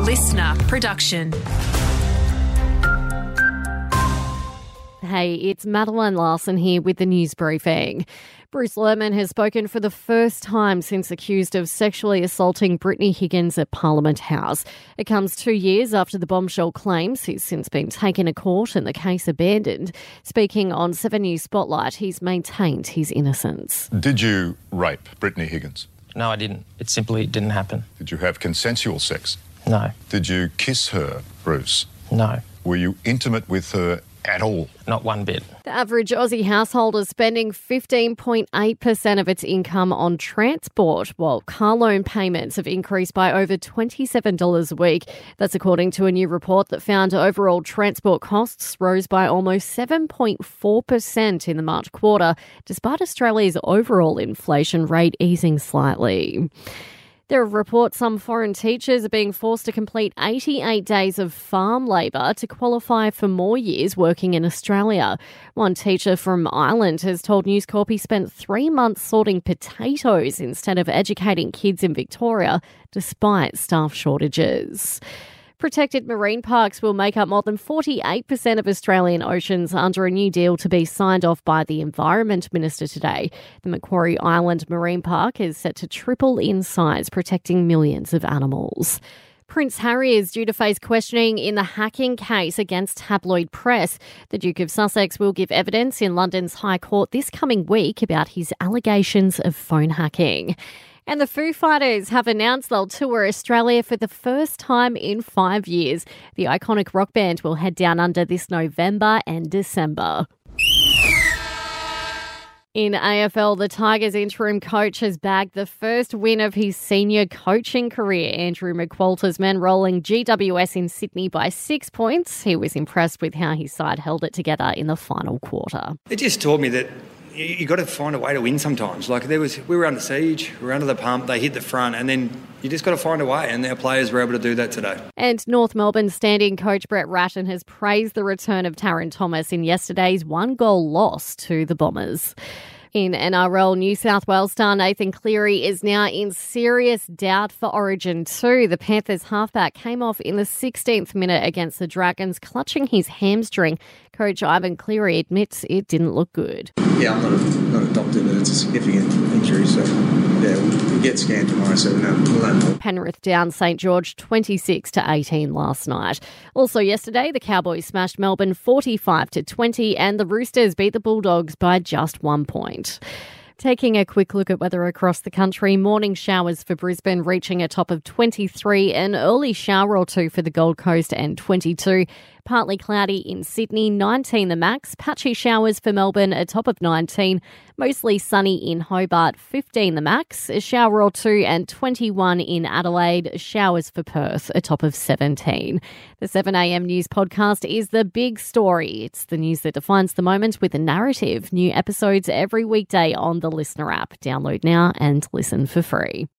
listener production. Hey, it's Madeline Larson here with the news briefing. Bruce Lerman has spoken for the first time since accused of sexually assaulting Brittany Higgins at Parliament House. It comes 2 years after the bombshell claims. He's since been taken to court and the case abandoned. Speaking on 7 News Spotlight, he's maintained his innocence. Did you rape Brittany Higgins? No, I didn't. It simply didn't happen. Did you have consensual sex? No. Did you kiss her, Bruce? No. Were you intimate with her at all? Not one bit. The average Aussie household is spending 15.8% of its income on transport, while car loan payments have increased by over $27 a week. That's according to a new report that found overall transport costs rose by almost 7.4% in the March quarter, despite Australia's overall inflation rate easing slightly. There are reports some foreign teachers are being forced to complete 88 days of farm labour to qualify for more years working in Australia. One teacher from Ireland has told News Corp he spent 3 months sorting potatoes instead of educating kids in Victoria, despite staff shortages. Protected marine parks will make up more than 48% of Australian oceans under a new deal to be signed off by the Environment Minister today. The Macquarie Island Marine Park is set to triple in size, protecting millions of animals. Prince Harry is due to face questioning in the hacking case against tabloid press. The Duke of Sussex will give evidence in London's High Court this coming week about his allegations of phone hacking. And the Foo Fighters have announced they'll tour Australia for the first time in 5 years. The iconic rock band will head down under this November and December. In AFL, the Tigers interim coach has bagged the first win of his senior coaching career. Andrew McQualter's men rolling GWS in Sydney by 6 points. He was impressed with how his side held it together in the final quarter. It just taught me that you got to find a way to win sometimes. Like we were under siege, we were under the pump, they hit the front, and then you just got to find a way, and our players were able to do that today. And North Melbourne standing coach Brett Ratten has praised the return of Tarryn Thomas in yesterday's 1-goal loss to the Bombers. In NRL, New South Wales star Nathan Cleary is now in serious doubt for Origin 2. The Panthers halfback came off in the 16th minute against the Dragons, clutching his hamstring. Coach Ivan Cleary admits it didn't look good. Yeah, I'm not a doctor, but it's a significant injury, so yeah, we'll get scanned tomorrow, so we'll know more. Penrith down St George 26-18 last night. Also yesterday, the Cowboys smashed Melbourne 45-20 and the Roosters beat the Bulldogs by just 1 point. Taking a quick look at weather across the country, morning showers for Brisbane reaching a top of 23, an early shower or two for the Gold Coast and 22. Partly cloudy in Sydney, 19 the max. Patchy showers for Melbourne, a top of 19. Mostly sunny in Hobart, 15 the max. A shower or two and 21 in Adelaide. Showers for Perth, a top of 17. The 7am News podcast is The Big Story. It's the news that defines the moment with a narrative. New episodes every weekday on the Listener app. Download now and listen for free.